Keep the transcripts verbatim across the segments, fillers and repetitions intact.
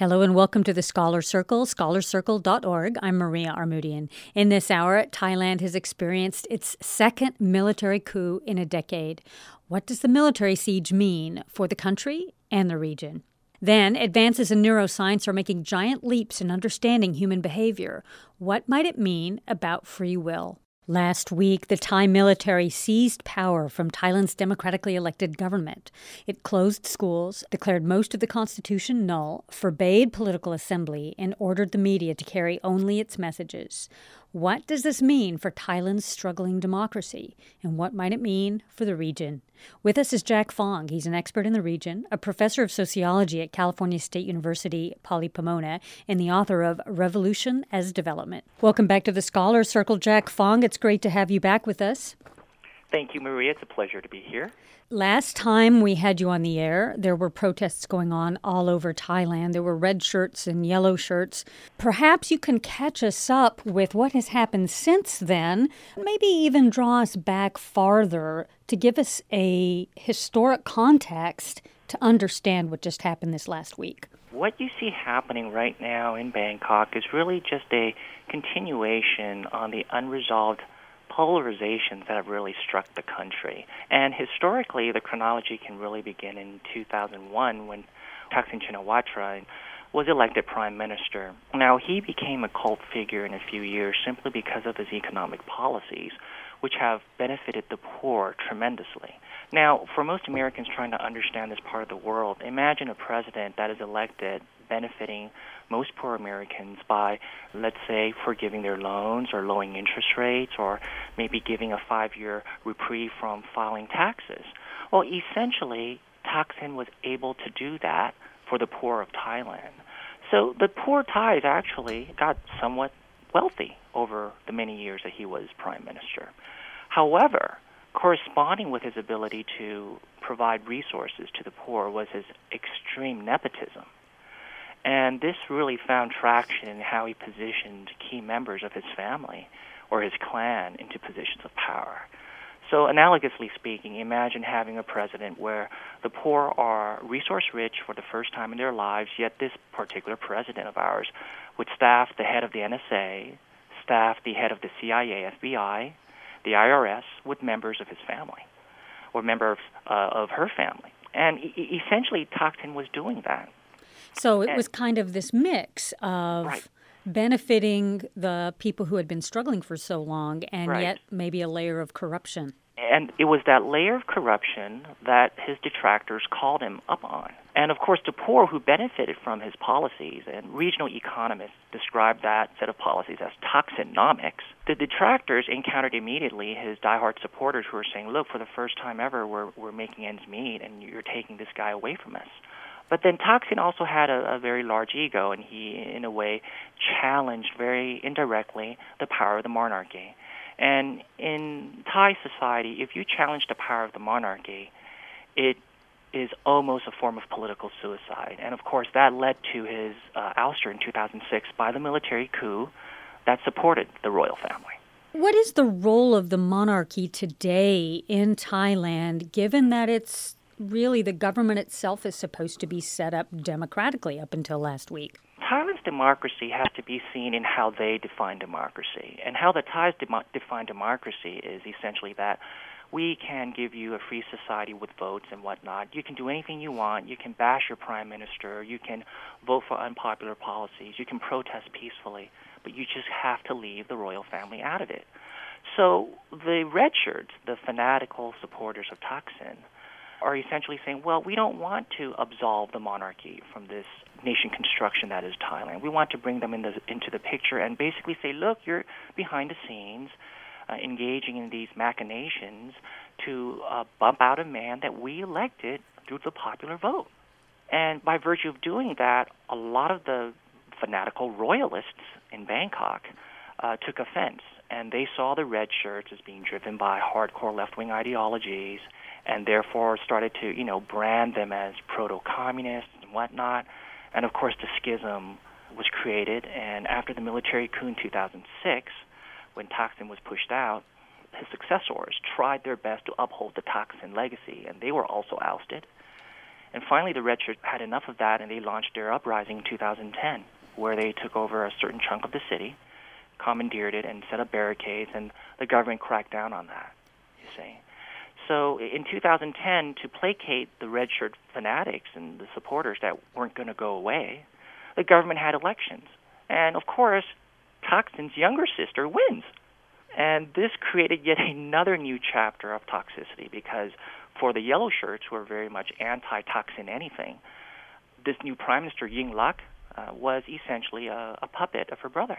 Hello and welcome to the Scholar Circle, scholar circle dot org. I'm Maria Armoudian. In this hour, Thailand has experienced its second military coup in a decade. What does the military siege mean for the country and the region? Then, advances in neuroscience are making giant leaps in understanding human behavior. What might it mean about free will? Last week, the Thai military seized power from Thailand's democratically elected government. It closed schools, declared most of the constitution null, forbade political assembly, and ordered the media to carry only its messages. What does this mean for Thailand's struggling democracy? And what might it mean for the region? With us is Jack Fong. He's an expert in the region, a professor of sociology at California State University, Pali Pomona, and the author of Revolution as Development. Welcome back to the Scholar Circle, Jack Fong. It's great to have you back with us. Thank you, Maria. It's a pleasure to be here. Last time we had you on the air, there were protests going on all over Thailand. There were red shirts and yellow shirts. Perhaps you can catch us up with what has happened since then, maybe even draw us back farther to give us a historic context to understand what just happened this last week. What you see happening right now in Bangkok is really just a continuation on the unresolved polarizations that have really struck the country. And historically, the chronology can really begin in two thousand one when Thaksin Shinawatra was elected prime minister. Now, he became a cult figure in a few years simply because of his economic policies, which have benefited the poor tremendously. Now, for most Americans trying to understand this part of the world, imagine a president that is elected benefiting most poor Americans by, let's say, forgiving their loans or lowering interest rates or maybe giving a five-year reprieve from filing taxes. Well, essentially, Thaksin was able to do that for the poor of Thailand. So the poor Thais actually got somewhat wealthy over the many years that he was prime minister. However, corresponding with his ability to provide resources to the poor was his extreme nepotism. And this really found traction in how he positioned key members of his family or his clan into positions of power. So analogously speaking, imagine having a president where the poor are resource-rich for the first time in their lives, yet this particular president of ours would staff the head of the N S A, staff the head of the C I A, F B I, the I R S with members of his family or members uh, of her family. And e- essentially, Thaksin was doing that. So it was kind of this mix of right. benefiting the people who had been struggling for so long and right. yet maybe a layer of corruption. And it was that layer of corruption that his detractors called him up on. And, of course, the poor who benefited from his policies, and regional economists described that set of policies as Thaksonomics, the detractors encountered immediately his diehard supporters who were saying, look, for the first time ever, we're, we're making ends meet, and you're taking this guy away from us. But then Thaksin also had a, a very large ego, and he, in a way, challenged very indirectly the power of the monarchy. And in Thai society, if you challenge the power of the monarchy, it is almost a form of political suicide. And, of course, that led to his uh, ouster in two thousand six by the military coup that supported the royal family. What is the role of the monarchy today in Thailand, given that it's really the government itself is supposed to be set up democratically up until last week? Thailand's democracy has to be seen in how they define democracy. And how the Thais de- define democracy is essentially that we can give you a free society with votes and whatnot. You can do anything you want. You can bash your prime minister. You can vote for unpopular policies. You can protest peacefully. But you just have to leave the royal family out of it. So the red shirts, the fanatical supporters of Thaksin, are essentially saying, well, we don't want to absolve the monarchy from this nation construction that is Thailand. We want to bring them in the, into the picture and basically say, look, you're behind the scenes uh, engaging in these machinations to uh, bump out a man that we elected through the popular vote. And by virtue of doing that, a lot of the fanatical royalists in Bangkok uh, took offense, and they saw the red shirts as being driven by hardcore left-wing ideologies, and therefore started to, you know, brand them as proto-communists and whatnot. And, of course, the schism was created. And after the military coup in two thousand six, when Thaksin was pushed out, his successors tried their best to uphold the Thaksin legacy, and they were also ousted. And finally, the red shirts had enough of that, and they launched their uprising in two thousand ten, where they took over a certain chunk of the city, commandeered it, and set up barricades, and the government cracked down on that, you see. So in two thousand ten, to placate the red shirt fanatics and the supporters that weren't going to go away, the government had elections. And, of course, Thaksin's younger sister wins. And this created yet another new chapter of toxicity, because for the yellow shirts, who are very much anti-Thaksin anything, this new prime minister, Yingluck, uh, was essentially a, a puppet of her brother.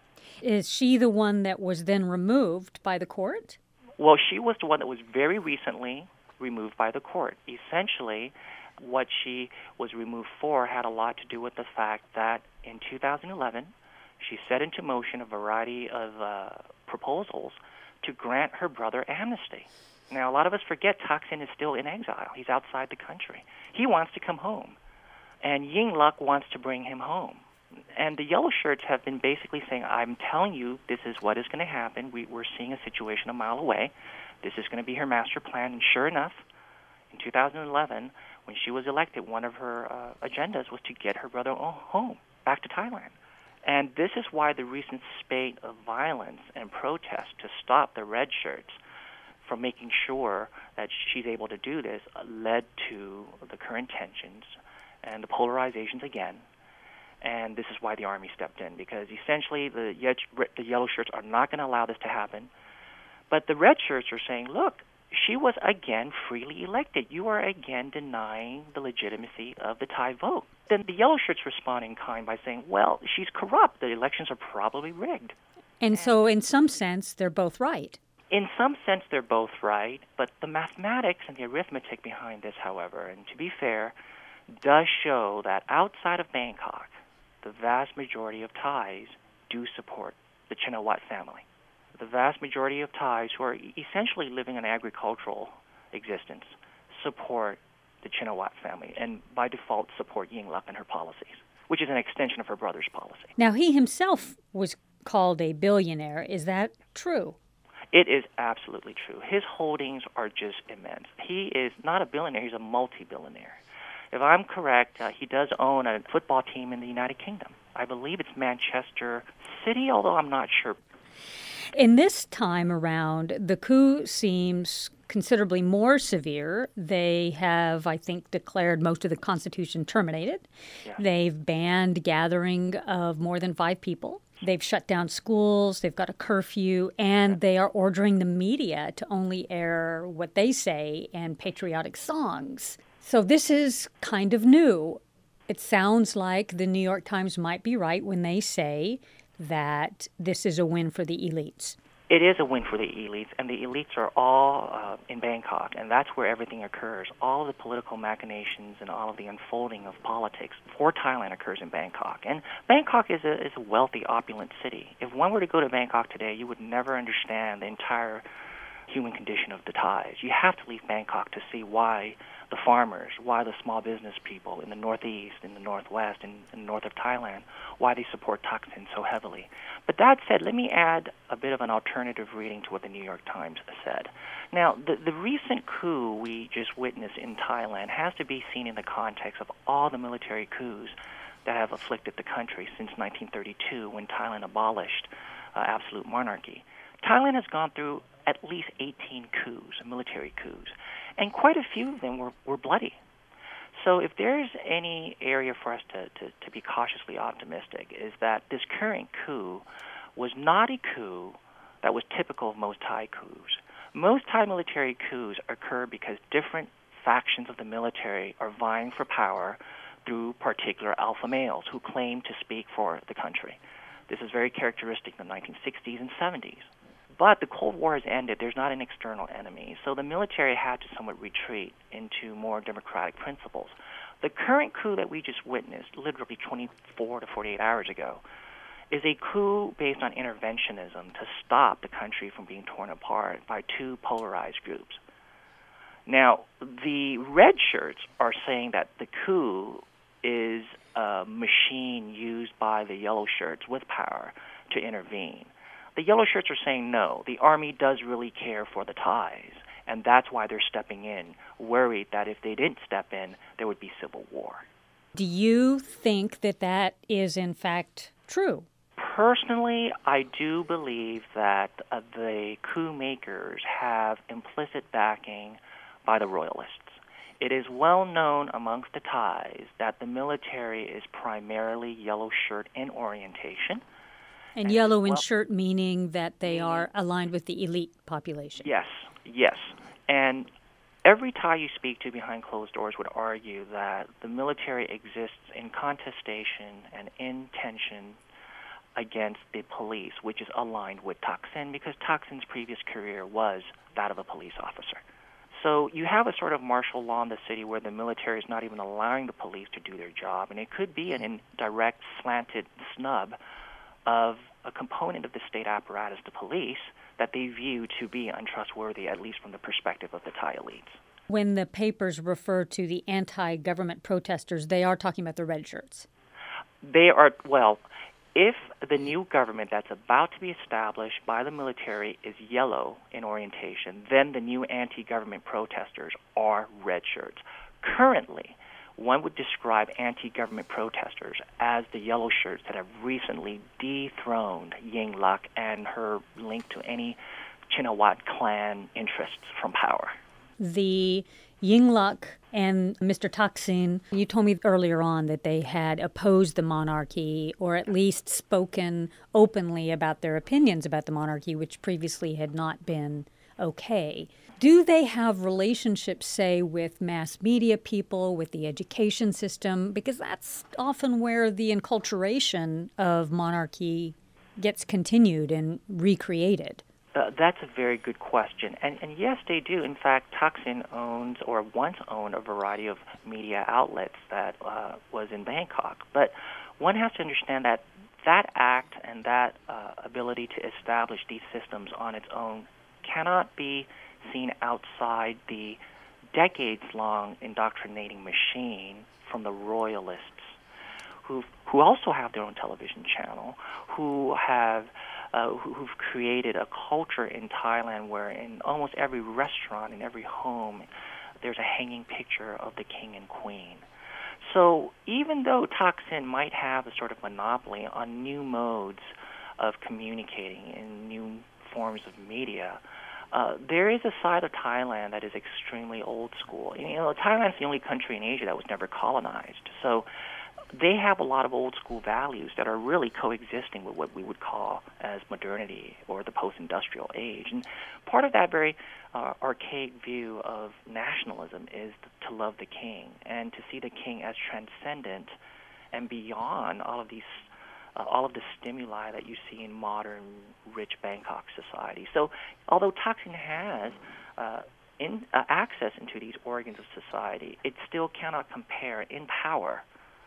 Is she the one that was then removed by the court? Well, she was the one that was very recently removed by the court. Essentially, what she was removed for had a lot to do with the fact that in two thousand eleven, she set into motion a variety of uh, proposals to grant her brother amnesty. Now, a lot of us forget Thaksin is still in exile. He's outside the country. He wants to come home, and Yingluck wants to bring him home. And the yellow shirts have been basically saying, I'm telling you, this is what is going to happen. We, we're seeing a situation a mile away. This is going to be her master plan. And sure enough, in two thousand eleven, when she was elected, one of her uh, agendas was to get her brother home, back to Thailand. And this is why the recent spate of violence and protest to stop the red shirts from making sure that she's able to do this uh, led to the current tensions and the polarizations again. And this is why the army stepped in, because essentially the, ye- the yellow shirts are not going to allow this to happen. But the red shirts are saying, look, she was again freely elected. You are again denying the legitimacy of the Thai vote. Then the yellow shirts respond in kind by saying, well, she's corrupt. The elections are probably rigged. And so in some sense, they're both right. In some sense, they're both right. But the mathematics and the arithmetic behind this, however, and to be fair, does show that outside of Bangkok, the vast majority of Thais do support the Chinawat family. The vast majority of Thais who are essentially living an agricultural existence support the Chinawat family, and by default support Yingluck and her policies, which is an extension of her brother's policy. Now, he himself was called a billionaire. Is that true? It is absolutely true. His holdings are just immense. He is not a billionaire, he's a multi-billionaire. If I'm correct, uh, he does own a football team in the United Kingdom. I believe it's Manchester City, although I'm not sure. In this time around, the coup seems considerably more severe. They have, I think, declared most of the Constitution terminated. Yeah. They've banned gathering of more than five people. They've shut down schools, they've got a curfew, and they are ordering the media to only air what they say and patriotic songs. So this is kind of new. It sounds like the New York Times might be right when they say that this is a win for the elites. It is a win for the elites, and the elites are all uh, in Bangkok, and that's where everything occurs. All of the political machinations and all of the unfolding of politics for Thailand occurs in Bangkok. And Bangkok is a, is a wealthy, opulent city. If one were to go to Bangkok today, you would never understand the entire human condition of the Thais. You have to leave Bangkok to see why the farmers, why the small business people in the northeast, in the northwest, and in the north of Thailand, why they support Thaksin so heavily. But that said, let me add a bit of an alternative reading to what the New York Times said. Now, the, the recent coup we just witnessed in Thailand has to be seen in the context of all the military coups that have afflicted the country since nineteen thirty-two, when Thailand abolished uh, absolute monarchy. Thailand has gone through at least eighteen coups, military coups, and quite a few of them were, were bloody. So if there's any area for us to, to, to be cautiously optimistic, is that this current coup was not a coup that was typical of most Thai coups. Most Thai military coups occur because different factions of the military are vying for power through particular alpha males who claim to speak for the country. This is very characteristic in the nineteen sixties and seventies. But the Cold War has ended. There's not an external enemy. So the military had to somewhat retreat into more democratic principles. The current coup that we just witnessed, literally twenty-four to forty-eight hours ago, is a coup based on interventionism to stop the country from being torn apart by two polarized groups. Now, the red shirts are saying that the coup is a machine used by the yellow shirts with power to intervene. The yellow shirts are saying no, the army does really care for the Thais, And that's why they're stepping in, worried that if they didn't step in, there would be civil war. Do you think that that is, in fact, true? Personally, I do believe that uh, the coup makers have implicit backing by the royalists. It is well known amongst the Thais that the military is primarily yellow shirt in orientation. And, and yellow in well, shirt meaning that they meaning, are aligned with the elite population. Yes, yes. And every Thai you speak to behind closed doors would argue that the military exists in contestation and in tension against the police, which is aligned with Thaksin because Thaksin's previous career was that of a police officer. So you have a sort of martial law in the city where the military is not even allowing the police to do their job, and it could be an indirect, slanted snub of a component of the state apparatus, the police, that they view to be untrustworthy, at least from the perspective of the Thai elites. When the papers refer to the anti-government protesters, they are talking about the red shirts. They are, well, if the new government that's about to be established by the military is yellow in orientation, then the new anti-government protesters are red shirts. Currently, one would describe anti-government protesters as the yellow shirts that have recently dethroned Yingluck and her link to any Chinawat clan interests from power. The Yingluck and Mister Thaksin, you told me earlier on that they had opposed the monarchy or at least spoken openly about their opinions about the monarchy, which previously had not been okay. Do they have relationships, say, with mass media people, with the education system? Because that's often where the enculturation of monarchy gets continued and recreated. Uh, that's a very good question. And, and yes, they do. In fact, Thaksin owns or once owned a variety of media outlets that uh, was in Bangkok. But one has to understand that that act and that uh, ability to establish these systems on its own cannot be seen outside the decades-long indoctrinating machine from the royalists, who who also have their own television channel, who have uh, who've created a culture in Thailand where in almost every restaurant, in every home, there's a hanging picture of the king and queen. So even though Thaksin might have a sort of monopoly on new modes of communicating in new forms of media, Uh, there is a side of Thailand that is extremely old school. You know, Thailand's the only country in Asia that was never colonized. So they have a lot of old school values that are really coexisting with what we would call as modernity or the post-industrial age. And part of that very uh, archaic view of nationalism is to love the king and to see the king as transcendent and beyond all of these Uh, all of the stimuli that you see in modern, rich Bangkok society. So although Thaksin has uh, in, uh, access into these organs of society, it still cannot compare in power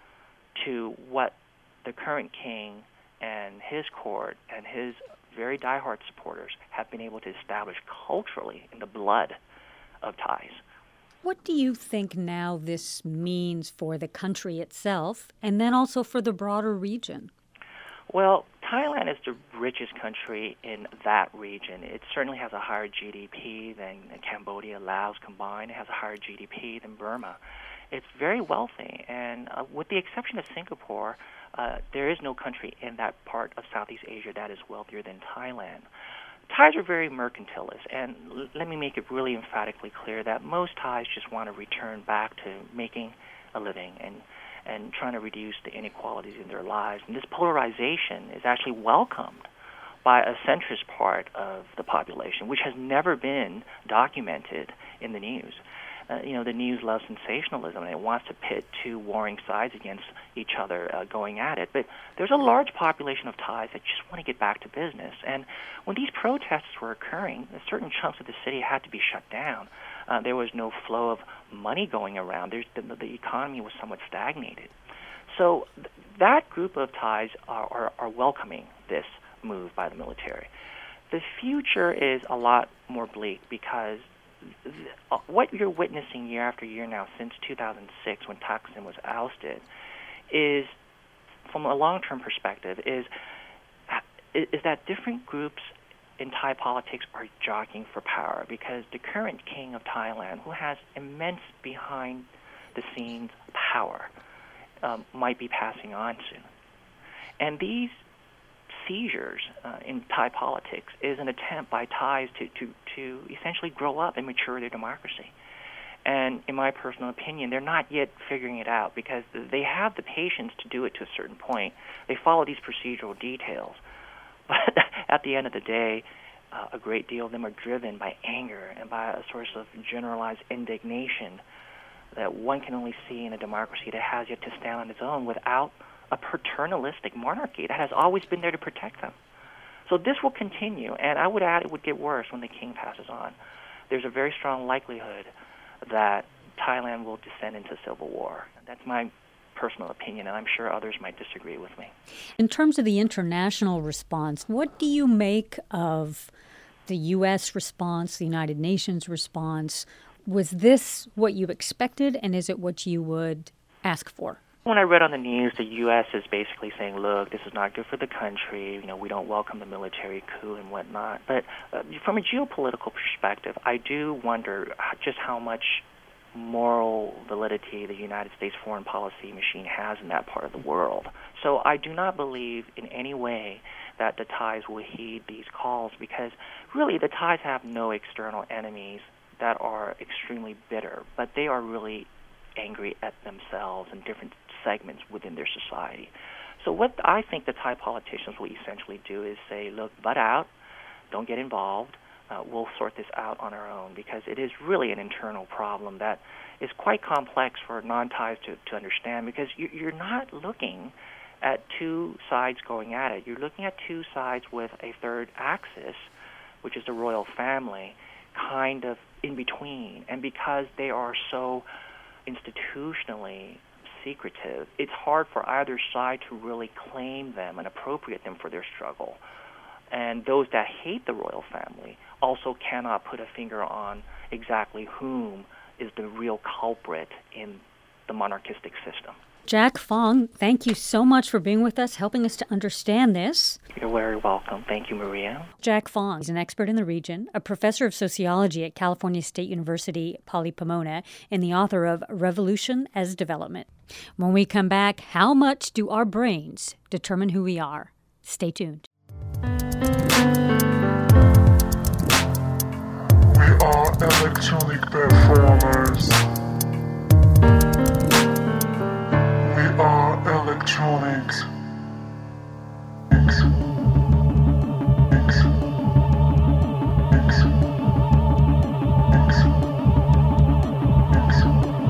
to what the current king and his court and his very diehard supporters have been able to establish culturally in the blood of Thais. What do you think now this means for the country itself and then also for the broader region? Well, Thailand is the richest country in that region. It certainly has a higher G D P than Cambodia, Laos combined. It has a higher G D P than Burma. It's very wealthy, and uh, with the exception of Singapore, uh, there is no country in that part of Southeast Asia that is wealthier than Thailand. Thais are very mercantilist, and l- let me make it really emphatically clear that most Thais just want to return back to making a living and and trying to reduce the inequalities in their lives. And this polarization is actually welcomed by a centrist part of the population, which has never been documented in the news. Uh, you know, the news loves sensationalism, and it wants to pit two warring sides against each other uh, going at it. But there's a large population of Thais that just want to get back to business. And when these protests were occurring, certain chunks of the city had to be shut down. Uh, there was no flow of money going around. There's, the, the economy was somewhat stagnated. So th- that group of Thais are, are, are welcoming this move by the military. The future is a lot more bleak because th- uh, what you're witnessing year after year now since two thousand six when Thaksin was ousted is, from a long-term perspective, is, is that different groups in Thai politics are jockeying for power because the current king of Thailand, who has immense behind-the-scenes power, um, might be passing on soon. And these seizures uh, in Thai politics is an attempt by Thais to, to, to essentially grow up and mature their democracy. And in my personal opinion, they're not yet figuring it out because they have the patience to do it to a certain point. They follow these procedural details. But at the end of the day, uh, a great deal of them are driven by anger and by a source of generalized indignation that one can only see in a democracy that has yet to stand on its own without a paternalistic monarchy that has always been there to protect them. So this will continue, and I would add it would get worse when the king passes on. There's a very strong likelihood that Thailand will descend into civil war. That's my personal opinion, and I'm sure others might disagree with me. In terms of the international response, what do you make of the U S response, the United Nations response? Was this what you expected, and is it what you would ask for? When I read on the news, the U S is basically saying, look, this is not good for the country. You know, we don't welcome the military coup and whatnot. But uh, from a geopolitical perspective, I do wonder just how much moral validity the United States foreign policy machine has in that part of the world. So I do not believe in any way that the Thais will heed these calls because really the Thais have no external enemies that are extremely bitter, but they are really angry at themselves and different segments within their society. So what I think the Thai politicians will essentially do is say, look, butt out, don't get involved, uh, we'll sort this out on our own, because it is really an internal problem that is quite complex for non-Thais to, to understand, because you, you're not looking at two sides going at it. You're looking at two sides with a third axis, which is the royal family, kind of in between. And because they are so institutionally secretive, it's hard for either side to really claim them and appropriate them for their struggle. And those that hate the royal family also cannot put a finger on exactly whom is the real culprit in the monarchistic system. Jack Fong, thank you so much for being with us, helping us to understand this. You're very welcome. Thank you, Maria. Jack Fong is an expert in the region, a professor of sociology at California State University, Pali Pomona, and the author of Revolution as Development. When we come back, how much do our brains determine who we are? Stay tuned. We are electronic performers. We are electronics. X. X. X. X. X.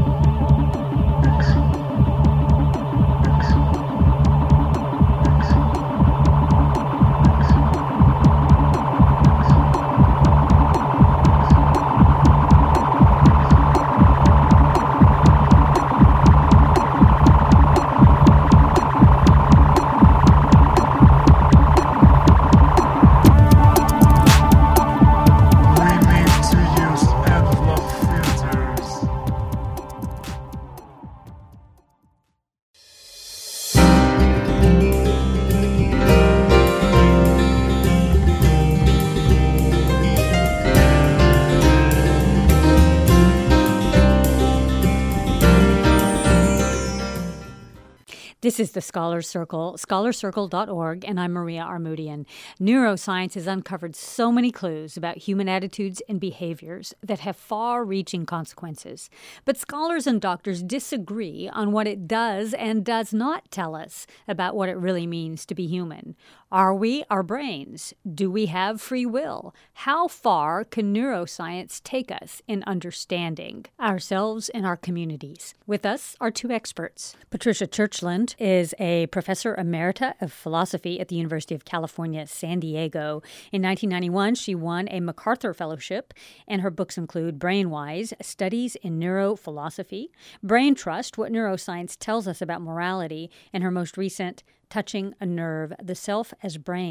This is the Scholar Circle, scholar circle dot org, and I'm Maria Armoudian. Neuroscience has uncovered so many clues about human attitudes and behaviors that have far-reaching consequences. But scholars and doctors disagree on what it does and does not tell us about what it really means to be human. Are we our brains? Do we have free will? How far can neuroscience take us in understanding ourselves and our communities? With us are two experts. Patricia Churchland is a professor emerita of philosophy at the University of California, San Diego. In nineteen ninety-one, she won a MacArthur Fellowship, and her books include Brainwise, Studies in Neurophilosophy, Brain Trust, What Neuroscience Tells Us About Morality, and her most recent Touching a Nerve, The Self as Brain.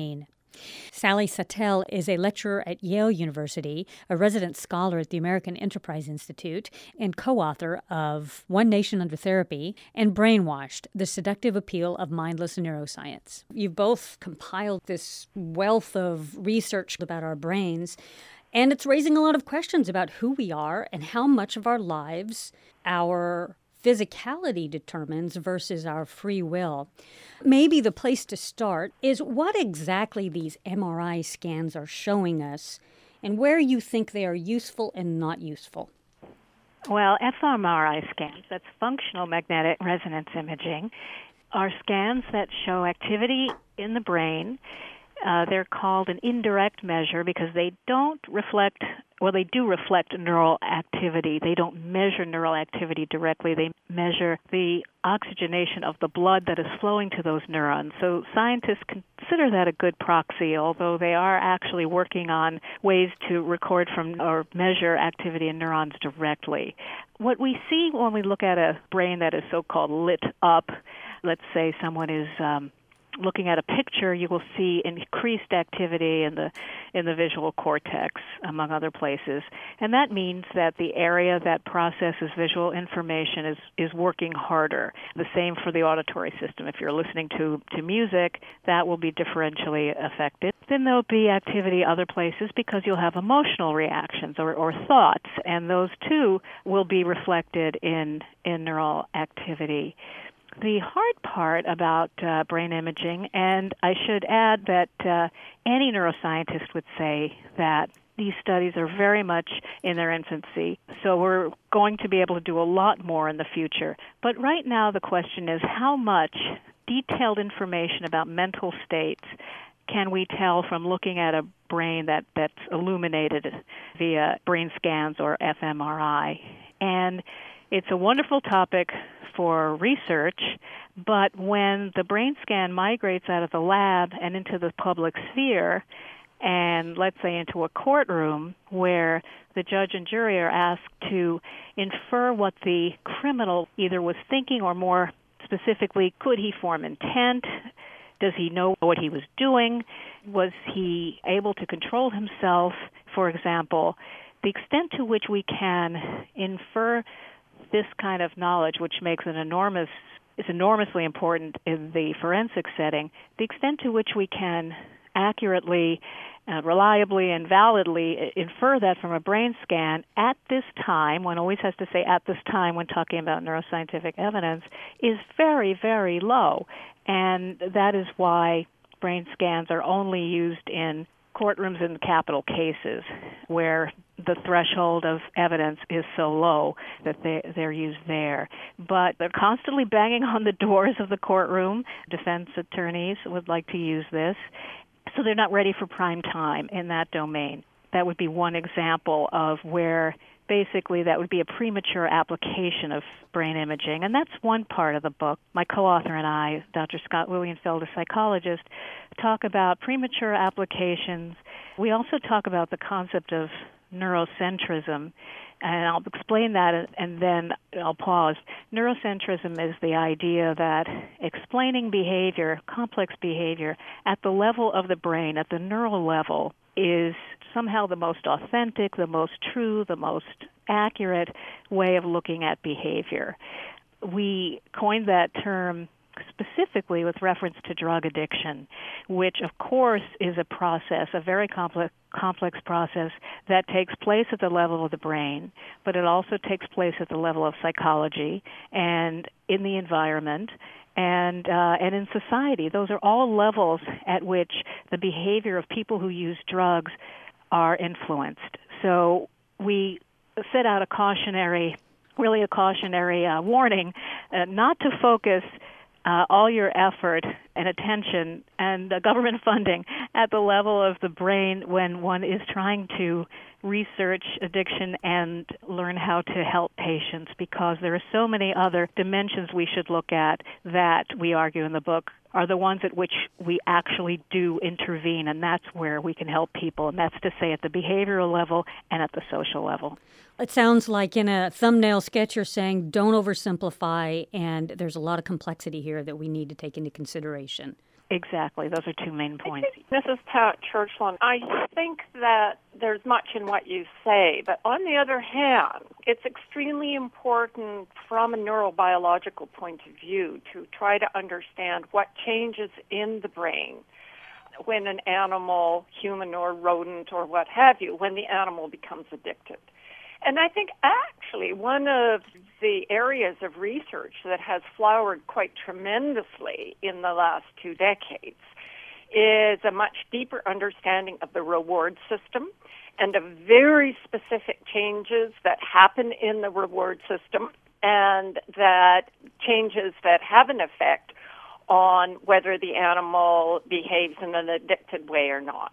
Sally Satel is a lecturer at Yale University, a resident scholar at the American Enterprise Institute, and co-author of One Nation Under Therapy and Brainwashed, The Seductive Appeal of Mindless Neuroscience. You've both compiled this wealth of research about our brains, and it's raising a lot of questions about who we are and how much of our lives our physicality determines versus our free will. Maybe the place to start is what exactly these M R I scans are showing us and where you think they are useful and not useful. Well, F M R I scans, that's functional magnetic resonance imaging, are scans that show activity in the brain. Uh, they're called an indirect measure because they don't reflect, well, they do reflect neural activity. They don't measure neural activity directly. They measure the oxygenation of the blood that is flowing to those neurons. So scientists consider that a good proxy, although they are actually working on ways to record from or measure activity in neurons directly. What we see when we look at a brain that is so-called lit up, let's say someone is um, looking at a picture, you will see increased activity in the in the visual cortex, among other places. And that means that the area that processes visual information is, is working harder. The same for the auditory system. If you're listening to, to music, that will be differentially affected. Then there'll be activity other places because you'll have emotional reactions or, or thoughts, and those too will be reflected in, in neural activity. The hard part about uh, brain imaging, and I should add that uh, any neuroscientist would say that these studies are very much in their infancy, so we're going to be able to do a lot more in the future. But right now the question is how much detailed information about mental states can we tell from looking at a brain that, that's illuminated via brain scans or F M R I. And it's a wonderful topic for research, but when the brain scan migrates out of the lab and into the public sphere, and let's say into a courtroom where the judge and jury are asked to infer what the criminal either was thinking or more specifically, could he form intent? Does he know what he was doing? Was he able to control himself, for example? The extent to which we can infer this kind of knowledge, which makes an enormous, is enormously important in the forensic setting, the extent to which we can accurately, uh, reliably, and validly infer that from a brain scan at this time, one always has to say at this time when talking about neuroscientific evidence, is very, very low. And that is why brain scans are only used in courtrooms in capital cases where the threshold of evidence is so low that they, they're used there. But they're constantly banging on the doors of the courtroom. Defense attorneys would like to use this. So they're not ready for prime time in that domain. That would be one example of where basically that would be a premature application of brain imaging. And that's one part of the book. My co-author and I, Doctor Scott Lilienfeld, a psychologist, talk about premature applications. We also talk about the concept of neurocentrism, and I'll explain that and then I'll pause. Neurocentrism is the idea that explaining behavior, complex behavior, at the level of the brain, at the neural level, is somehow the most authentic, the most true, the most accurate way of looking at behavior. We coined that term specifically with reference to drug addiction, which of course is a process, a very complex complex process that takes place at the level of the brain, but it also takes place at the level of psychology and in the environment and uh, and in society. Those are all levels at which the behavior of people who use drugs are influenced. So we set out a cautionary, really a cautionary uh, warning uh, not to focus Uh, all your effort and attention and uh, government funding at the level of the brain when one is trying to research addiction and learn how to help patients, because there are so many other dimensions we should look at that we argue in the book are the ones at which we actually do intervene, and that's where we can help people, and that's to say at the behavioral level and at the social level. It sounds like in a thumbnail sketch you're saying don't oversimplify, and there's a lot of complexity here that we need to take into consideration. Exactly. Those are two main points. This is Pat Churchland. I think that there's much in what you say, but on the other hand, it's extremely important from a neurobiological point of view to try to understand what changes in the brain when an animal, human or rodent or what have you, when the animal becomes addicted. And I think actually one of the areas of research that has flowered quite tremendously in the last two decades is a much deeper understanding of the reward system and of very specific changes that happen in the reward system and that changes that have an effect on whether the animal behaves in an addicted way or not.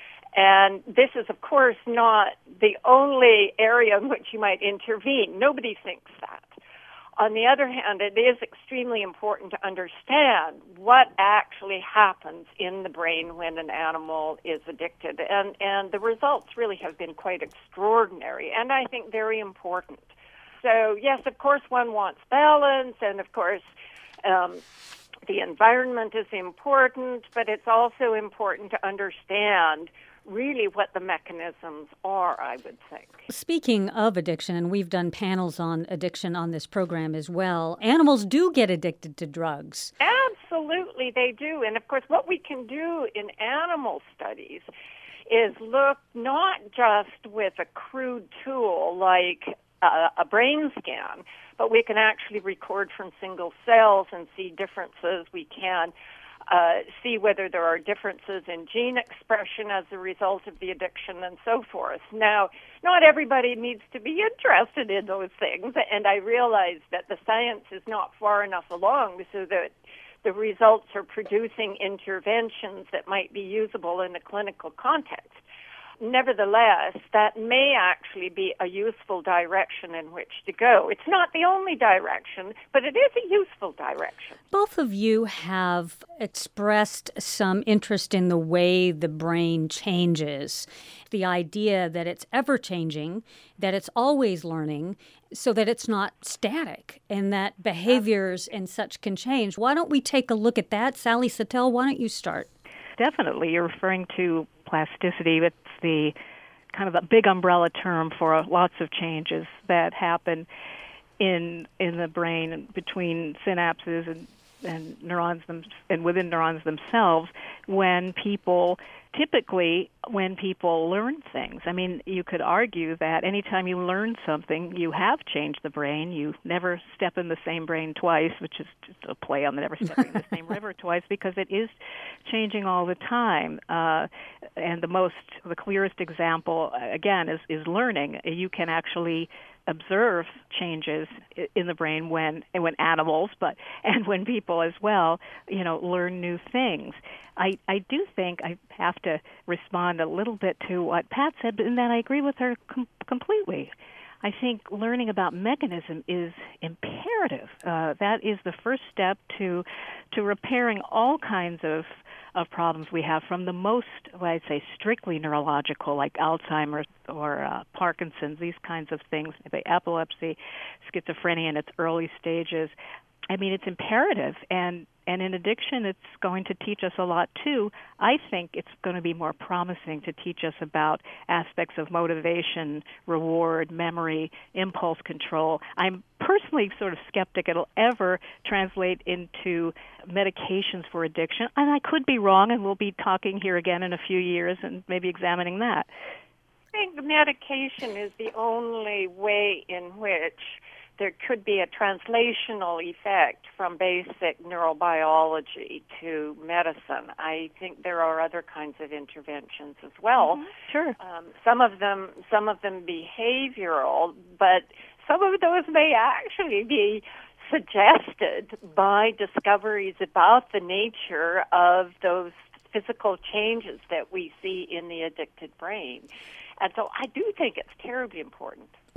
And this is, of course, not the only area in which you might intervene. Nobody thinks that. On the other hand, it is extremely important to understand what actually happens in the brain when an animal is addicted. And, and the results really have been quite extraordinary and I think very important. So, yes, of course, one wants balance, and, of course, um, the environment is important, but it's also important to understand really what the mechanisms are, I would think. Speaking of addiction, and we've done panels on addiction on this program as well, animals do get addicted to drugs. Absolutely, they do. And, of course, what we can do in animal studies is look not just with a crude tool like a, a brain scan, but we can actually record from single cells and see differences. We can Uh, see whether there are differences in gene expression as a result of the addiction and so forth. Now, not everybody needs to be interested in those things, and I realize that the science is not far enough along so that the results are producing interventions that might be usable in a clinical context. Nevertheless, that may actually be a useful direction in which to go. It's not the only direction, but it is a useful direction. Both of you have expressed some interest in the way the brain changes, the idea that it's ever-changing, that it's always learning, so that it's not static, and that behaviors and such can change. Why don't we take a look at that? Sally Satel, why don't you start? Definitely. You're referring to plasticity. It's the kind of a big umbrella term for lots of changes that happen in in the brain between synapses and, and neurons them, and within neurons themselves when people typically when people learn things. I mean, you could argue that anytime you learn something, you have changed the brain. You never step in the same brain twice, which is just a play on the never stepping in the same river twice, because it is changing all the time. Uh, and the most, the clearest example, again, is, is learning. You can actually observe changes in the brain when and when animals, but and when people as well, you know, learn new things. I, I do think I have to respond a little bit to what Pat said, but in that I agree with her com- completely. I think learning about mechanism is imperative. Uh, that is the first step to to repairing all kinds of of problems we have, from the most, well, I'd say, strictly neurological, like Alzheimer's or uh, Parkinson's, these kinds of things, the epilepsy, schizophrenia in its early stages. I mean, it's imperative, and, and in addiction, it's going to teach us a lot, too. I think it's going to be more promising to teach us about aspects of motivation, reward, memory, impulse control. I'm personally sort of skeptic it'll ever translate into medications for addiction, and I could be wrong, and we'll be talking here again in a few years and maybe examining that. I think medication is the only way in which there could be a translational effect from basic neurobiology to medicine. I think there are other kinds of interventions as well. Mm-hmm. Sure. Um, some of them, some of them behavioral, but some of those may actually be suggested by discoveries about the nature of those physical changes that we see in the addicted brain. And so I do think it's terribly important.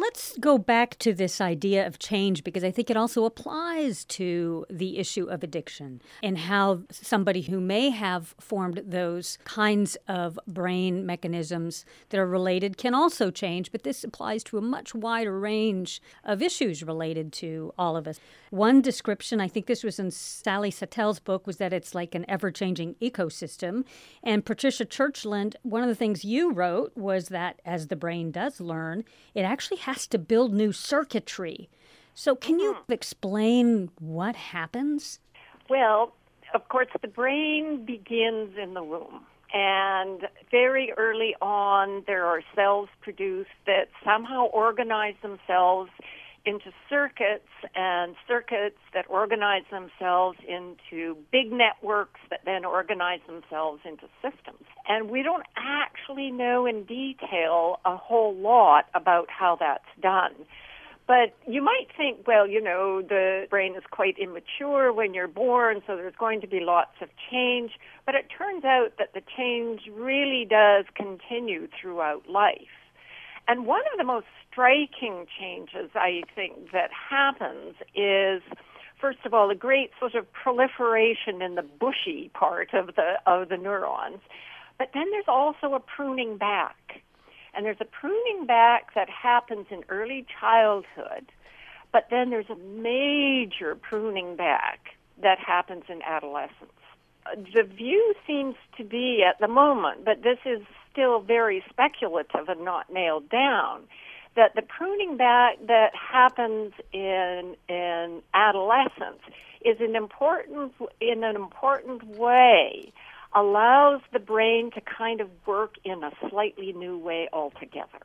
Let's go back to this idea of change, because I think it also applies to the issue of addiction and how somebody who may have formed those kinds of brain mechanisms that are related can also change, but this applies to a much wider range of issues related to all of us. One description, I think this was in Sally Sattel's book, was that it's like an ever-changing ecosystem. And Patricia Churchland, one of the things you wrote was that as the brain does learn, it actually has to build new circuitry. So can you explain what happens? Well, of course, the brain begins in the womb. And very early on, there are cells produced that somehow organize themselves into circuits, and circuits that organize themselves into big networks that then organize themselves into systems. And we don't actually know in detail a whole lot about how that's done. But you might think, well, you know, the brain is quite immature when you're born, so there's going to be lots of change. But it turns out that the change really does continue throughout life. And one of the most striking changes, I think, that happens is, first of all, a great sort of proliferation in the bushy part of the of the neurons. But then there's also a pruning back. And there's a pruning back that happens in early childhood, but then there's a major pruning back that happens in adolescence. The view seems to be at the moment, but this is still very speculative and not nailed down, that the pruning back that happens in in adolescence is an important in an important way allows the brain to kind of work in a slightly new way altogether.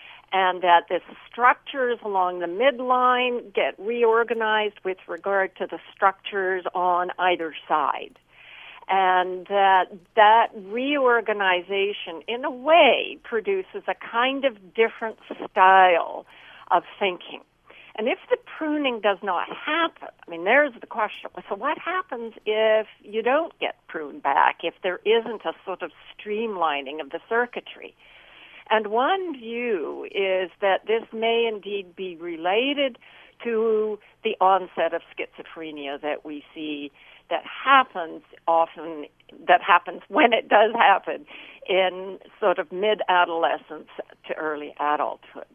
And that the structures along the midline get reorganized with regard to the structures on either side. And that that reorganization, in a way, produces a kind of different style of thinking. And if the pruning does not happen, I mean, there's the question. So what happens if you don't get pruned back, if there isn't a sort of streamlining of the circuitry? And one view is that this may indeed be related to the onset of schizophrenia that we see that happens often, that happens when it does happen in sort of mid-adolescence to early adulthood.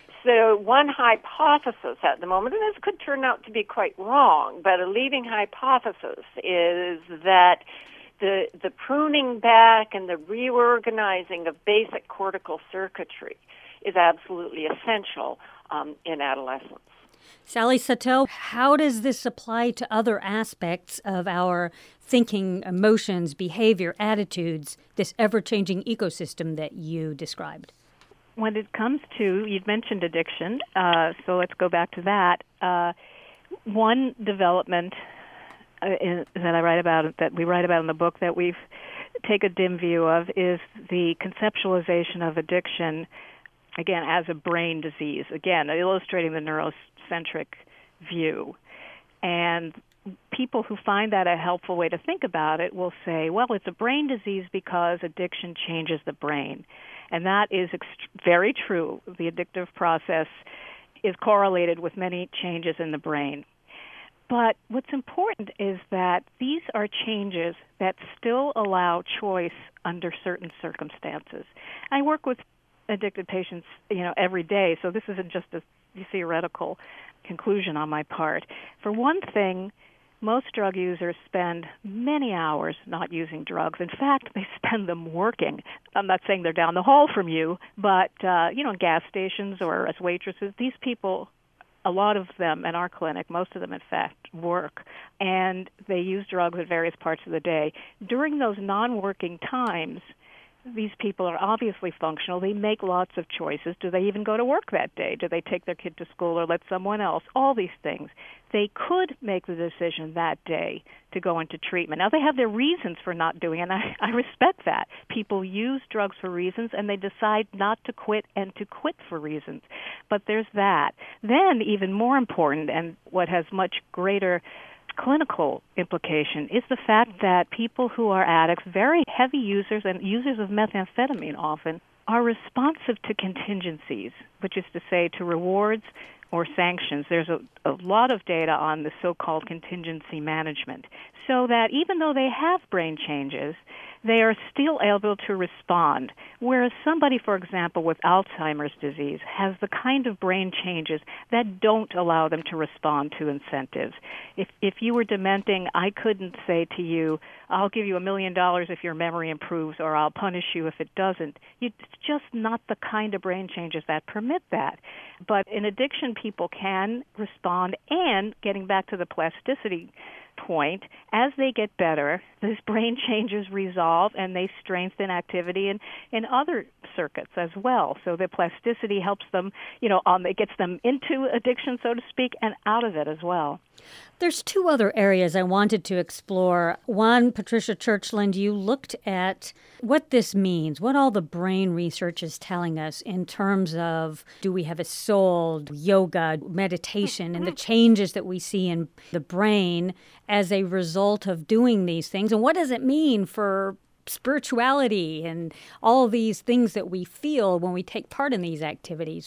So one hypothesis at the moment, and this could turn out to be quite wrong, but a leading hypothesis is that the the pruning back and the reorganizing of basic cortical circuitry is absolutely essential um, in adolescence. Sally Sattel, how does this apply to other aspects of our thinking, emotions, behavior, attitudes, this ever-changing ecosystem that you described? When it comes to, you'd mentioned addiction, uh, so let's go back to that. Uh, one development uh, in, that I write about, that we write about in the book, that we take a dim view of, is the conceptualization of addiction, again, as a brain disease, again, illustrating the neurocentric view. And people who find that a helpful way to think about it will say, well, it's a brain disease because addiction changes the brain. And that is ext- very true. The addictive process is correlated with many changes in the brain. But what's important is that these are changes that still allow choice under certain circumstances. I work with addicted patients, you know, every day, so this isn't just a theoretical conclusion on my part. For one thing, most drug users spend many hours not using drugs. In fact, they spend them working. I'm not saying they're down the hall from you, but, uh, you know, in gas stations or as waitresses, these people, a lot of them in our clinic, most of them, in fact, work. And they use drugs at various parts of the day. During those non-working times, these people are obviously functional. They make lots of choices. Do they even go to work that day? Do they take their kid to school or let someone else? All these things. They could make the decision that day to go into treatment. Now, they have their reasons for not doing it, and I, I respect that. People use drugs for reasons, and they decide not to quit and to quit for reasons. But there's that. Then, even more important, and what has much greater clinical implication, is the fact that people who are addicts, very heavy users and users of methamphetamine often, are responsive to contingencies, which is to say to rewards or sanctions. There's a, a lot of data on the so-called contingency management, so that even though they have brain changes, they are still able to respond. Whereas somebody, for example, with Alzheimer's disease has the kind of brain changes that don't allow them to respond to incentives. If if you were dementing, I couldn't say to you, I'll give you a million dollars if your memory improves, or I'll punish you if it doesn't. It's just not the kind of brain changes that permit that. But in addiction, people can respond, and getting back to the plasticity point, as they get better, these brain changes resolve and they strengthen activity in, in other circuits as well. So the plasticity helps them, you know, um, it gets them into addiction, so to speak, and out of it as well. There's two other areas I wanted to explore. One, Patricia Churchland, you looked at what this means, what all the brain research is telling us in terms of do we have a soul, yoga, meditation, and the changes that we see in the brain as a result of doing these things. And what does it mean for spirituality and all these things that we feel when we take part in these activities?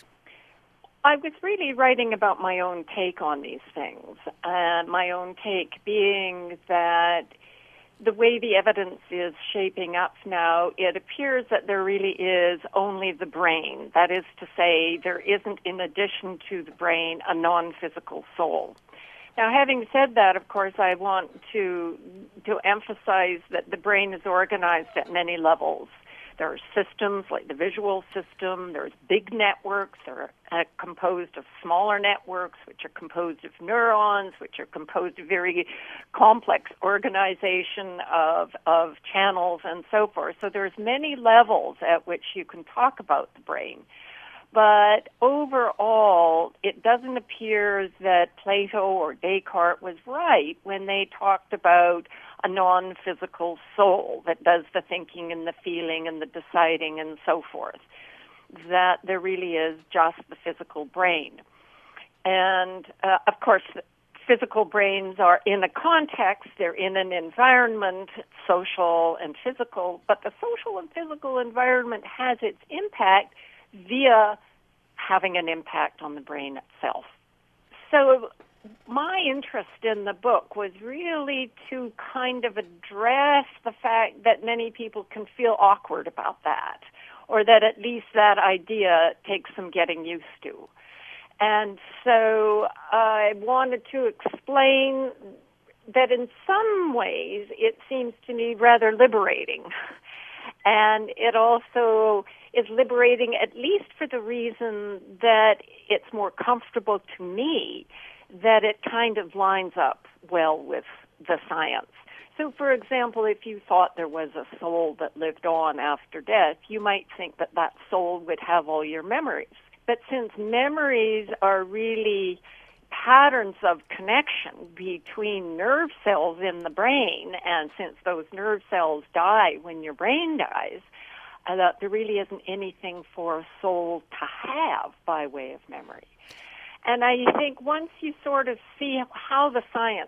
I was really writing about my own take on these things, and my own take being that the way the evidence is shaping up now, it appears that there really is only the brain. That is to say, there isn't, in addition to the brain, a non-physical soul. Now, having said that, of course, I want to to emphasize that the brain is organized at many levels. There are systems like the visual system. There's big networks. They're uh, composed of smaller networks, which are composed of neurons, which are composed of very complex organization of of channels and so forth. So there's many levels at which you can talk about the brain. But overall, it doesn't appear that Plato or Descartes was right when they talked about a non-physical soul that does the thinking and the feeling and the deciding and so forth, that there really is just the physical brain. And, uh, of course, physical brains are in a context, they're in an environment, social and physical, but the social and physical environment has its impact via having an impact on the brain itself. So my interest in the book was really to kind of address the fact that many people can feel awkward about that, or that at least that idea takes some getting used to. And so I wanted to explain that in some ways it seems to me rather liberating. And it also is liberating at least for the reason that it's more comfortable to me, that it kind of lines up well with the science. So, for example, if you thought there was a soul that lived on after death, you might think that that soul would have all your memories. But since memories are really patterns of connection between nerve cells in the brain, and since those nerve cells die when your brain dies, uh, that there really isn't anything for a soul to have by way of memory. And I think once you sort of see how the science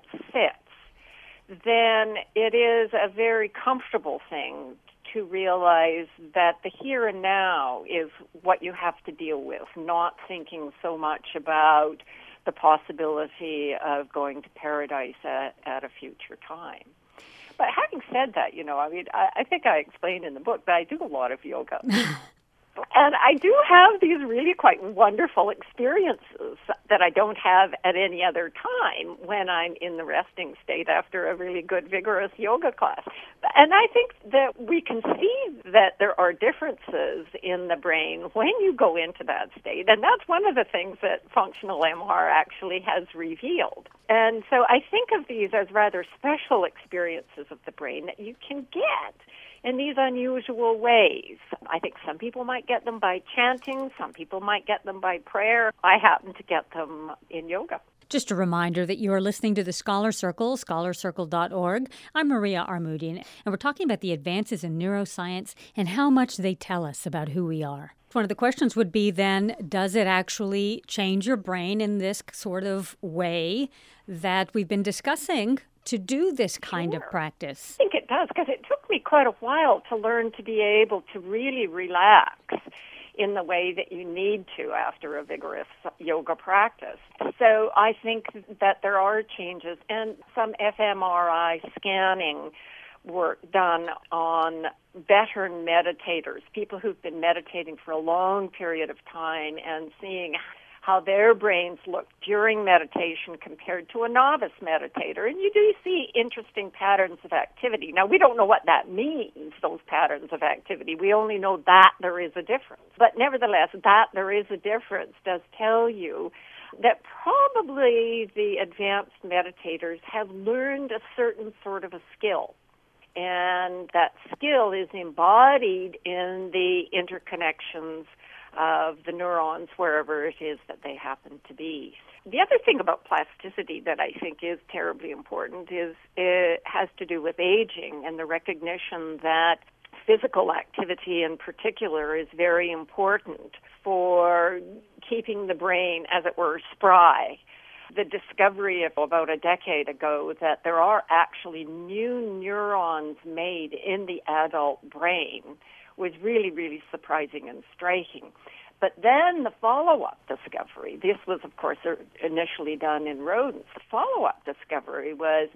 fits, then it is a very comfortable thing to realize that the here and now is what you have to deal with, not thinking so much about the possibility of going to paradise at, at a future time. But having said that, you know, I mean, I, I think I explained in the book that I do a lot of yoga. And I do have these really quite wonderful experiences that I don't have at any other time when I'm in the resting state after a really good, vigorous yoga class. And I think that we can see that there are differences in the brain when you go into that state. And that's one of the things that functional M R actually has revealed. And so I think of these as rather special experiences of the brain that you can get in these unusual ways. I think some people might get them by chanting, some people might get them by prayer. I happen to get them in yoga. Just a reminder that you are listening to the Scholar Circle, scholar circle dot org. I'm Maria Armoudian, and we're talking about the advances in neuroscience and how much they tell us about who we are. One of the questions would be then, does it actually change your brain in this sort of way that we've been discussing to do this kind Sure. of practice? I think it does, because it took me quite a while to learn to be able to really relax in the way that you need to after a vigorous yoga practice. So I think that there are changes, and some fMRI scanning work done on veteran meditators, people who've been meditating for a long period of time, and seeing how their brains look during meditation compared to a novice meditator. And you do see interesting patterns of activity. Now, we don't know what that means, those patterns of activity. We only know that there is a difference. But nevertheless, that there is a difference does tell you that probably the advanced meditators have learned a certain sort of a skill. And that skill is embodied in the interconnections of the neurons wherever it is that they happen to be. The other thing about plasticity that I think is terribly important is it has to do with aging and the recognition that physical activity in particular is very important for keeping the brain, as it were, spry. The discovery of about a decade ago that there are actually new neurons made in the adult brain was really, really surprising and striking. But then the follow-up discovery, this was, of course, initially done in rodents. The follow-up discovery was,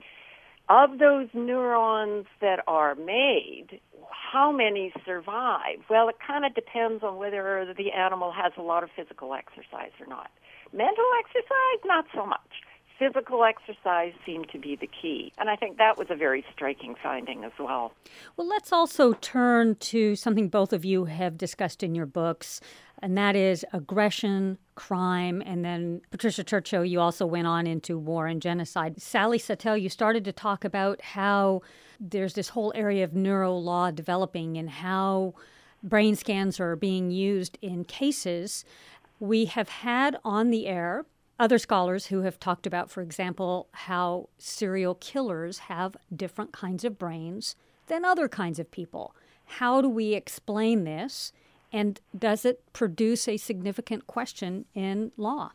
of those neurons that are made, how many survive? Well, it kind of depends on whether the animal has a lot of physical exercise or not. Mental exercise, not so much. Physical exercise seemed to be the key. And I think that was a very striking finding as well. Well, let's also turn to something both of you have discussed in your books, and that is aggression, crime, and then, Patricia Churchill, you also went on into war and genocide. Sally Satel, you started to talk about how there's this whole area of neurolaw developing and how brain scans are being used in cases. We have had on the air other scholars who have talked about, for example, how serial killers have different kinds of brains than other kinds of people. How do we explain this, and does it produce a significant question in law?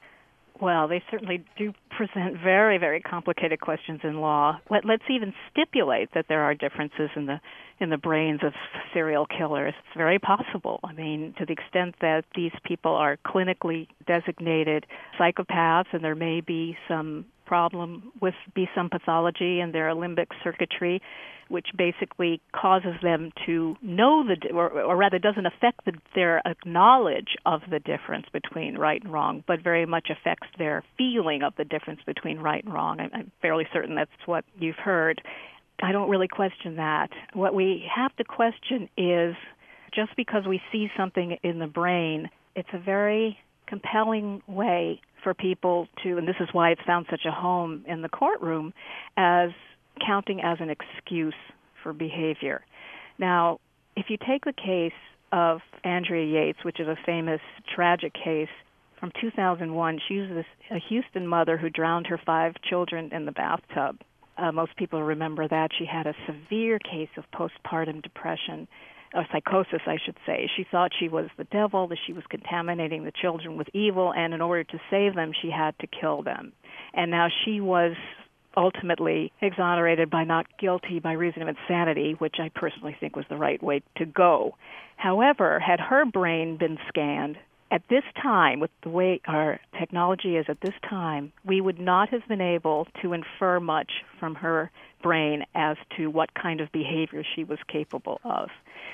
Well, they certainly do present very, very complicated questions in law. Let, let's even stipulate that there are differences in the in the brains of serial killers. It's very possible. I mean, to the extent that these people are clinically designated psychopaths, and there may be some problem with be some pathology in their limbic circuitry, which basically causes them to know the, or, or rather doesn't affect the, their knowledge of the difference between right and wrong, but very much affects their feeling of the difference between right and wrong. I'm, I'm fairly certain that's what you've heard. I don't really question that. What we have to question is, just because we see something in the brain, it's a very compelling way for people to, and this is why it's found such a home in the courtroom, as counting as an excuse for behavior. Now, if you take the case of Andrea Yates, which is a famous tragic case from two thousand one, she was this, a Houston mother who drowned her five children in the bathtub. Uh, most people remember that. She had a severe case of postpartum depression, or psychosis, I should say. She thought she was the devil, that she was contaminating the children with evil, and in order to save them, she had to kill them. And now she was ultimately exonerated by not guilty by reason of insanity, which I personally think was the right way to go. However, had her brain been scanned, at this time, with the way our technology is at this time, we would not have been able to infer much from her brain as to what kind of behavior she was capable of.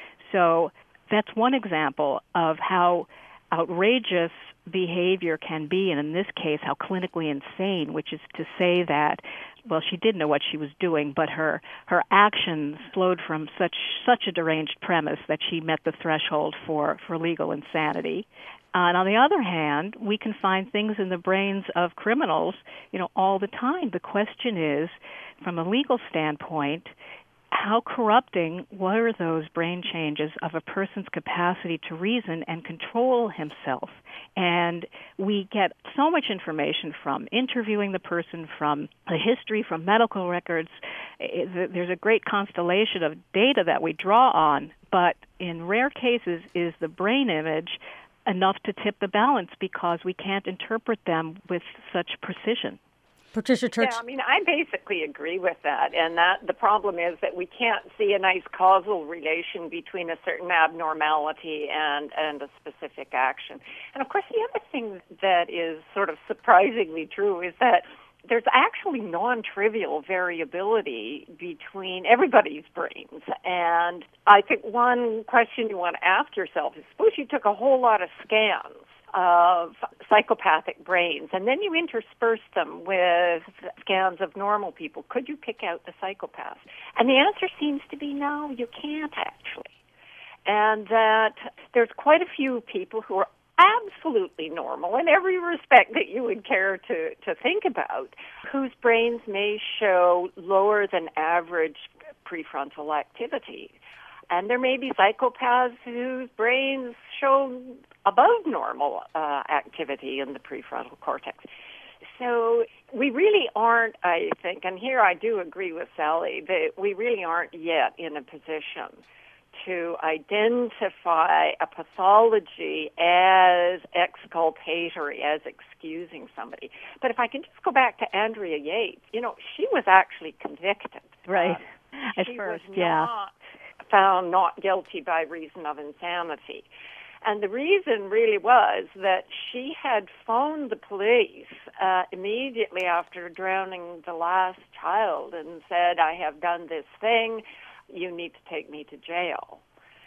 So that's one example of how outrageous behavior can be, and in this case, how clinically insane, which is to say that, well, she did know what she was doing, but her, her actions flowed from such such a deranged premise that she met the threshold for, for legal insanity. Uh, and on the other hand, we can find things in the brains of criminals, you know, all the time. The question is, from a legal standpoint, how corrupting were those brain changes of a person's capacity to reason and control himself? And we get so much information from interviewing the person, from the history, from medical records. There's a great constellation of data that we draw on, but in rare cases is the brain image enough to tip the balance because we can't interpret them with such precision. Patricia Church? Yeah, I mean, I basically agree with that. And that the problem is that we can't see a nice causal relation between a certain abnormality and, and a specific action. And, of course, the other thing that is sort of surprisingly true is that there's actually non-trivial variability between everybody's brains. And I think one question you want to ask yourself is, suppose you took a whole lot of scans of psychopathic brains, and then you intersperse them with scans of normal people. Could you pick out the psychopaths? And the answer seems to be no, you can't actually. And that there's quite a few people who are absolutely normal in every respect that you would care to, to think about, whose brains may show lower than average prefrontal activity. And there may be psychopaths whose brains show above normal uh, activity in the prefrontal cortex. So we really aren't, I think, and here I do agree with Sally, that we really aren't yet in a position to identify a pathology as exculpatory, as excusing somebody. But if I can just go back to Andrea Yates, you know, she was actually convicted. Right. Uh, At she first, was yeah. not found not guilty by reason of insanity. And the reason really was that she had phoned the police uh, immediately after drowning the last child and said, I have done this thing, you need to take me to jail.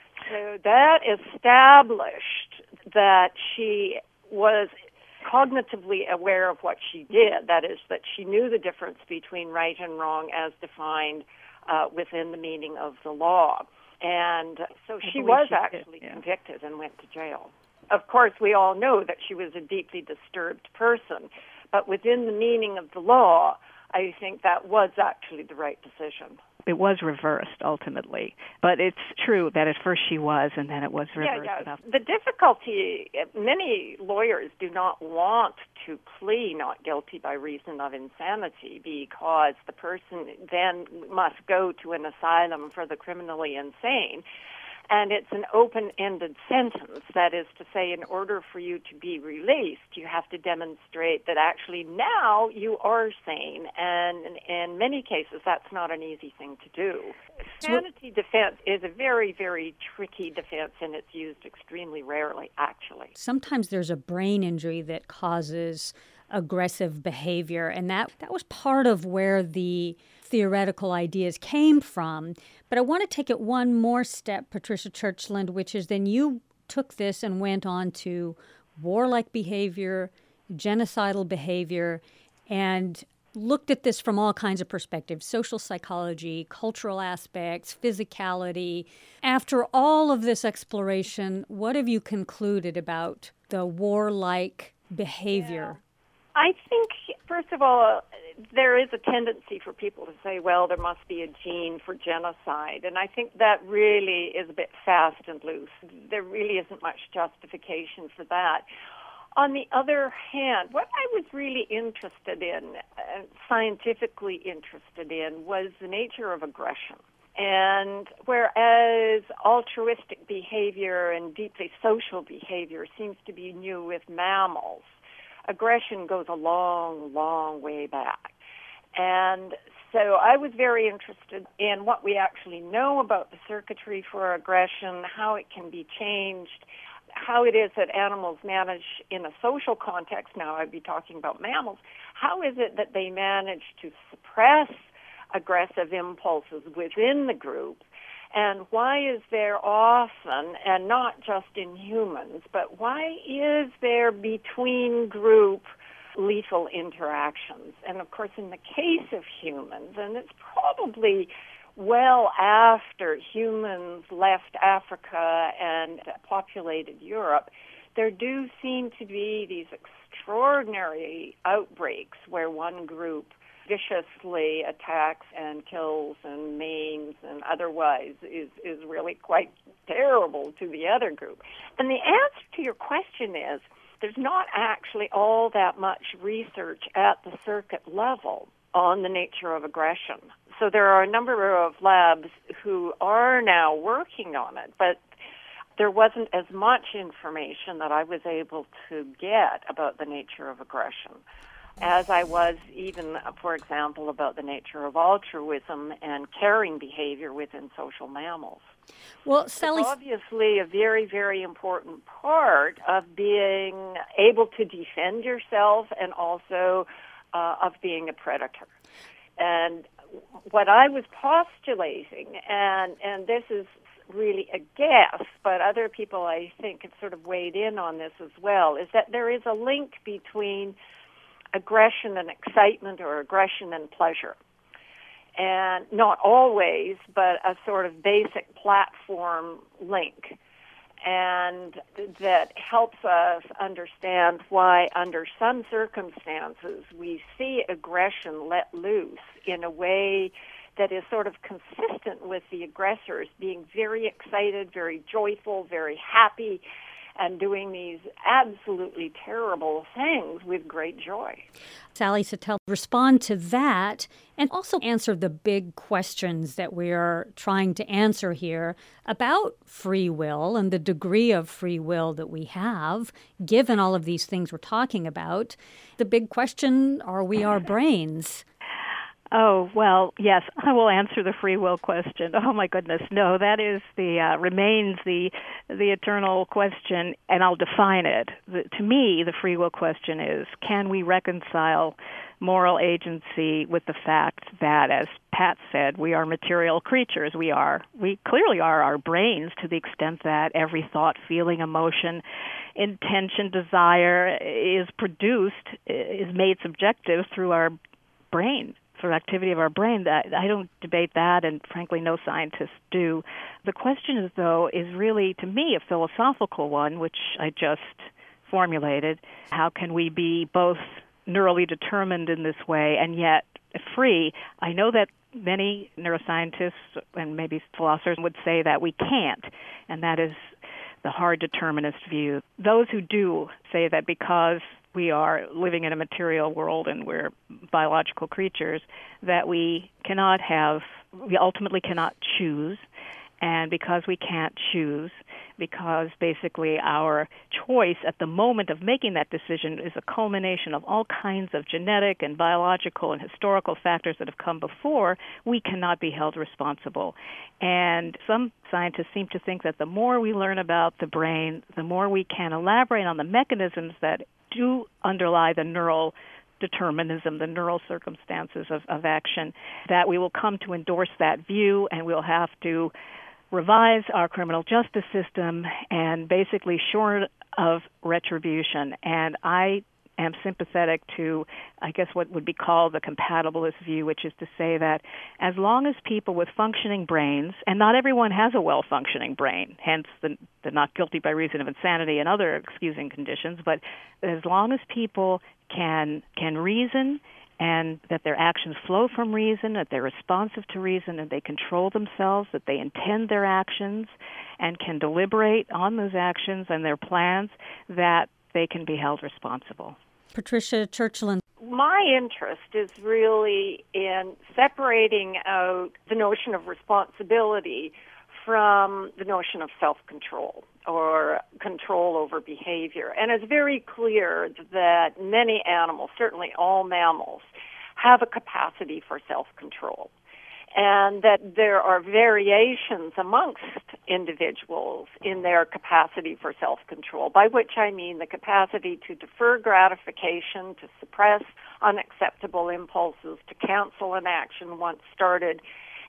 So that established that she was cognitively aware of what she did. That is, that she knew the difference between right and wrong as defined uh, within the meaning of the law. And so she was she actually did, yeah. convicted and went to jail. Of course, we all know that she was a deeply disturbed person, but within the meaning of the law, I think that was actually the right decision. It was reversed ultimately, but it's true that at first she was, and then it was reversed. Yeah, yeah. The difficulty, many lawyers do not want to plea not guilty by reason of insanity because the person then must go to an asylum for the criminally insane. And it's an open-ended sentence. That is to say, in order for you to be released, you have to demonstrate that actually now you are sane. And in many cases, that's not an easy thing to do. Sanity defense is a very, very tricky defense, and it's used extremely rarely, actually. Sometimes there's a brain injury that causes aggressive behavior, and that, that was part of where the theoretical ideas came from. But I want to take it one more step, Patricia Churchland, which is then you took this and went on to warlike behavior, genocidal behavior, and looked at this from all kinds of perspectives, social psychology, cultural aspects, physicality. After all of this exploration, what have you concluded about the warlike behavior? Yeah. I think, first of all, there is a tendency for people to say, well, there must be a gene for genocide. And I think that really is a bit fast and loose. There really isn't much justification for that. On the other hand, what I was really interested in, uh, scientifically interested in, was the nature of aggression. And whereas altruistic behavior and deeply social behavior seems to be new with mammals, aggression goes a long, long way back. And so I was very interested in what we actually know about the circuitry for aggression, how it can be changed, how it is that animals manage in a social context. Now I'd be talking about mammals. How is it that they manage to suppress aggressive impulses within the group? And why is there often, and not just in humans, but why is there between group lethal interactions? And of course, in the case of humans, and it's probably well after humans left Africa and populated Europe, there do seem to be these extraordinary outbreaks where one group viciously attacks and kills and maims and otherwise is, is really quite terrible to the other group. And the answer to your question is there's not actually all that much research at the circuit level on the nature of aggression. So there are a number of labs who are now working on it, but there wasn't as much information that I was able to get about the nature of aggression. as I was even, for example, about the nature of altruism and caring behavior within social mammals. Well, Sally, it's obviously a very, very important part of being able to defend yourself and also uh, of being a predator. And what I was postulating, and, and this is really a guess, but other people I think have sort of weighed in on this as well, is that there is a link between aggression and excitement or aggression and pleasure. And not always, but a sort of basic platform link. And that helps us understand why, under some circumstances, we see aggression let loose in a way that is sort of consistent with the aggressors being very excited, very joyful, very happy, and doing these absolutely terrible things with great joy. Sally Satel, respond to that and also answer the big questions that we are trying to answer here about free will and the degree of free will that we have, given all of these things we're talking about. The big question, are we our brains? Oh, well, yes, I will answer the free will question. Oh, my goodness. No, that is the, uh, remains the, the eternal question, and I'll define it. The, to me, the free will question is, can we reconcile moral agency with the fact that, as Pat said, we are material creatures? We are, we clearly are our brains to the extent that every thought, feeling, emotion, intention, desire is produced, is made subjective through our brain. For activity of our brain. That I don't debate that, and frankly, no scientists do. The question is, though, is really, to me, a philosophical one, which I just formulated. How can we be both neurally determined in this way and yet free? I know that many neuroscientists and maybe philosophers would say that we can't, and that is the hard determinist view. Those who do say that because we are living in a material world and we're biological creatures, that we cannot have, we ultimately cannot choose. And because we can't choose, because basically our choice at the moment of making that decision is a culmination of all kinds of genetic and biological and historical factors that have come before, we cannot be held responsible. And some scientists seem to think that the more we learn about the brain, the more we can elaborate on the mechanisms that do underlie the neural determinism, the neural circumstances of, of action, that we will come to endorse that view, and we'll have to revise our criminal justice system and basically short of retribution. And I am sympathetic to, I guess, what would be called the compatibilist view, which is to say that as long as people with functioning brains, and not everyone has a well-functioning brain, hence the, the not guilty by reason of insanity and other excusing conditions, but as long as people can can reason and that their actions flow from reason, that they're responsive to reason, and they control themselves, that they intend their actions and can deliberate on those actions and their plans, that they can be held responsible. Patricia Churchland. My interest is really in separating out the notion of responsibility from the notion of self-control or control over behavior. And it's very clear that many animals, certainly all mammals, have a capacity for self-control, and that there are variations amongst individuals in their capacity for self-control, by which I mean the capacity to defer gratification, to suppress unacceptable impulses, to cancel an action once started,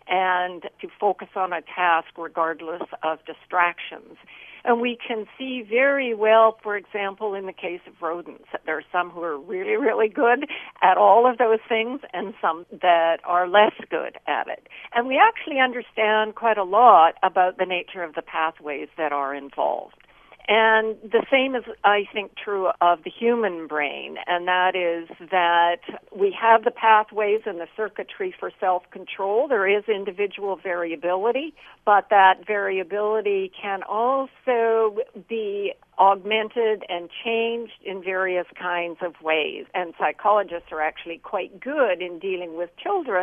and to focus on a task regardless of distractions. And we can see very well, for example, in the case of rodents, that there are some who are really, really good at all of those things and some that are less good at it. And we actually understand quite a lot about the nature of the pathways that are involved. And the same is, I think, true of the human brain, and that is that we have the pathways and the circuitry for self-control. There is individual variability, but that variability can also be augmented and changed in various kinds of ways. And psychologists are actually quite good in dealing with children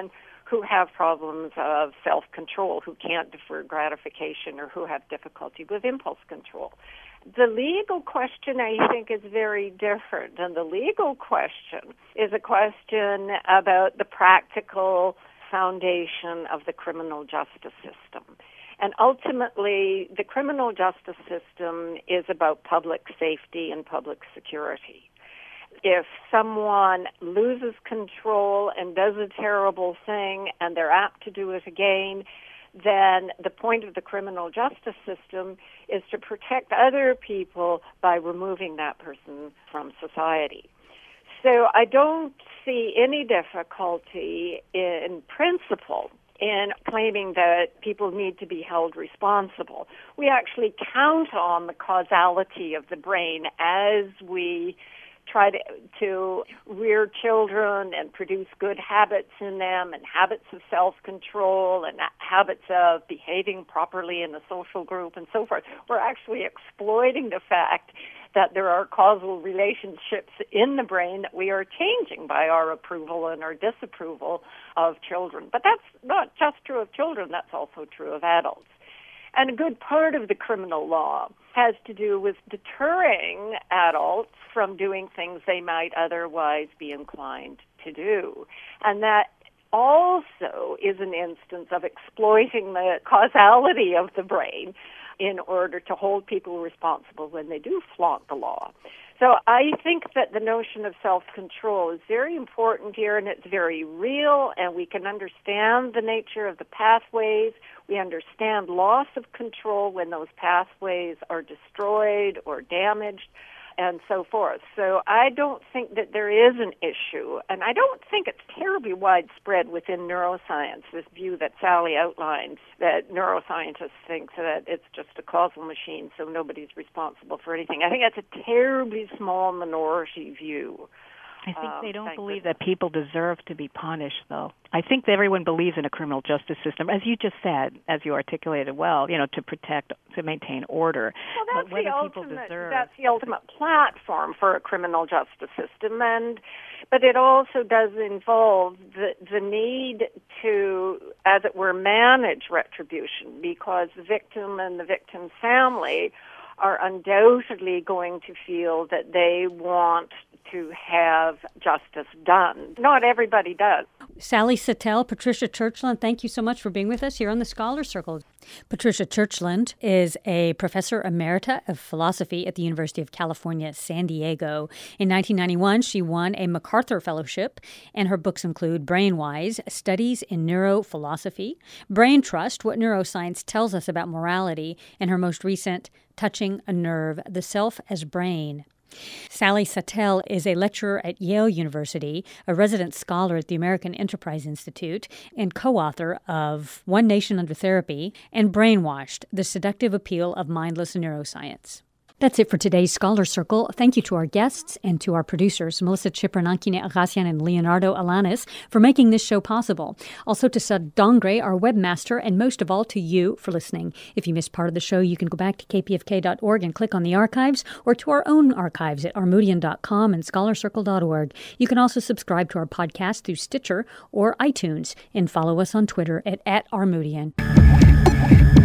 who have problems of self-control, who can't defer gratification, or who have difficulty with impulse control. The legal question, I think, is very different. And the legal question is a question about the practical foundation of the criminal justice system. And ultimately, the criminal justice system is about public safety and public security. If someone loses control and does a terrible thing and they're apt to do it again, then the point of the criminal justice system is to protect other people by removing that person from society. So I don't see any difficulty in principle in claiming that people need to be held responsible. We actually count on the causality of the brain as we try to, to rear children and produce good habits in them and habits of self-control and habits of behaving properly in a social group and so forth. We're actually exploiting the fact that there are causal relationships in the brain that we are changing by our approval and our disapproval of children. But that's not just true of children, that's also true of adults. And a good part of the criminal law has to do with deterring adults from doing things they might otherwise be inclined to do. And that also is an instance of exploiting the causality of the brain in order to hold people responsible when they do flaunt the law. So I think that the notion of self-control is very important here, and it's very real, and we can understand the nature of the pathways. We understand loss of control when those pathways are destroyed or damaged, and so forth. So I don't think that there is an issue, and I don't think it's terribly widespread within neuroscience, this view that Sally outlined, that neuroscientists think that it's just a causal machine, so nobody's responsible for anything. I think that's a terribly small minority view. I think um, they don't believe goodness. that people deserve to be punished, though. I think that everyone believes in a criminal justice system, as you just said, as you articulated well, you know, to protect, to maintain order. Well, that's, but whether the people ultimate, deserve... that's the ultimate platform for a criminal justice system, and but it also does involve the, the need to, as it were, manage retribution, because the victim and the victim's family are undoubtedly going to feel that they want to have justice done. Not everybody does. Sally Satel, Patricia Churchland, thank you so much for being with us here on the Scholar Circle. Patricia Churchland is a professor emerita of philosophy at the University of California, San Diego. In nineteen ninety-one, she won a MacArthur Fellowship, and her books include Brainwise, Studies in Neurophilosophy, Brain Trust, What Neuroscience Tells Us About Morality, and her most recent, Touching a Nerve, The Self as Brain. Sally Satel is a lecturer at Yale University, a resident scholar at the American Enterprise Institute, and co-author of One Nation Under Therapy and Brainwashed, The Seductive Appeal of Mindless Neuroscience. That's it for today's Scholar Circle. Thank you to our guests and to our producers, Melissa Chipranankine Agasian and Leonardo Alanis, for making this show possible. Also to Sud Dongre, our webmaster, and most of all to you for listening. If you missed part of the show, you can go back to k p f k dot org and click on the archives, or to our own archives at armoudian dot com and scholar circle dot org. You can also subscribe to our podcast through Stitcher or iTunes, and follow us on Twitter at, at Armoudian.